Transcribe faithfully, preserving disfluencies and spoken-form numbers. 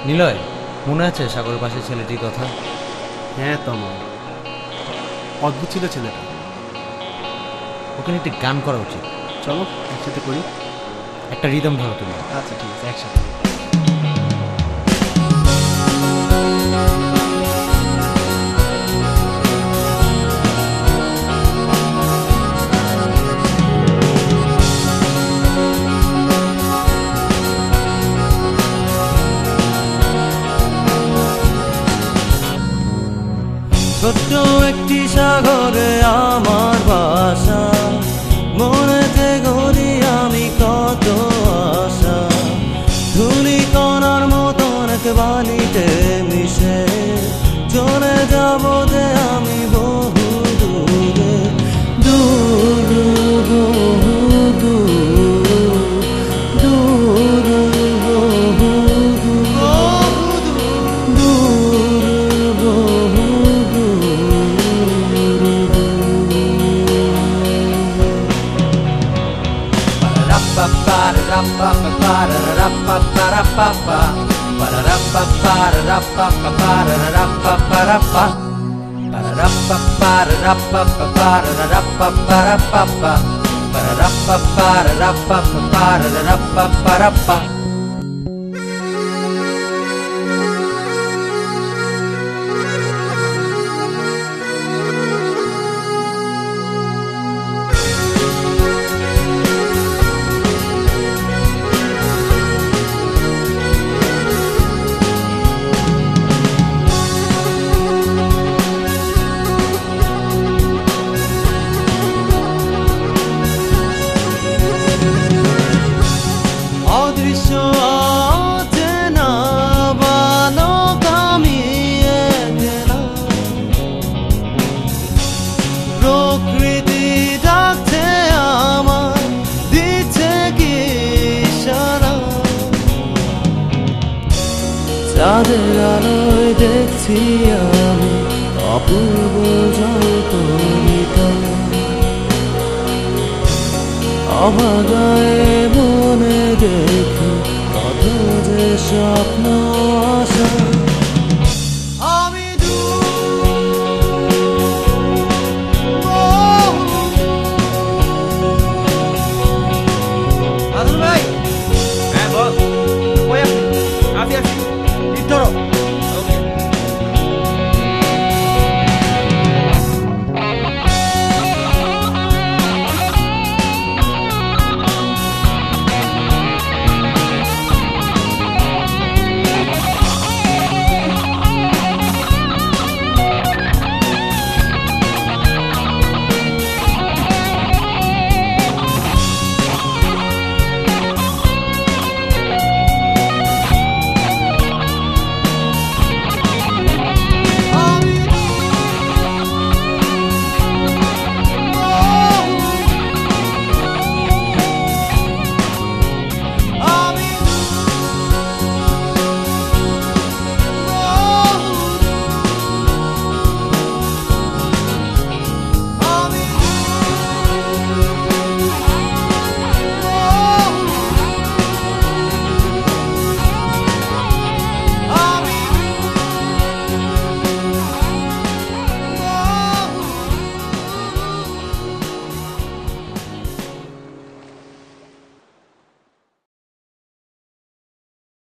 নিলয়, মনে আছে সাগরের পাশে ছেলেটির কথা? হ্যাঁ তমা, অদ্ভুত ছিল ছেলেটা। ওখানে একটি গান করা উচিত। চলো একসাথে করি। একটা রিদম ধরো তুমি। আচ্ছা ঠিক আছে, একসাথে। ছোট্ট একটি সাগরে আমার বাসা, মনেতে গড়ি আমি কত আশা। ধুলি কণার মতন এক বালিতে মিশে চলে যাব যে আমি বহু দূরে, দূর বহু দূর, দূর বহু Ba-da-da-ba-ba-da-ba-ba-ba-da-da-ba-ba-da-ba-ba-ba-da-ba-ba-ba-da-ba-ba-ba-da-ba-ba-ba-da-ba-ba-ba-da-ba-ba-ba-da-ba-ba-ba. অদৃশ্য অচেনা বালক আমি একলা, প্রকৃতি ডাকছে আমার, দিচ্ছে কি ইশারা। চাঁদের আলোয় দেখছি আমি অপূর্ব জলকণিকা, অভাগায় মনে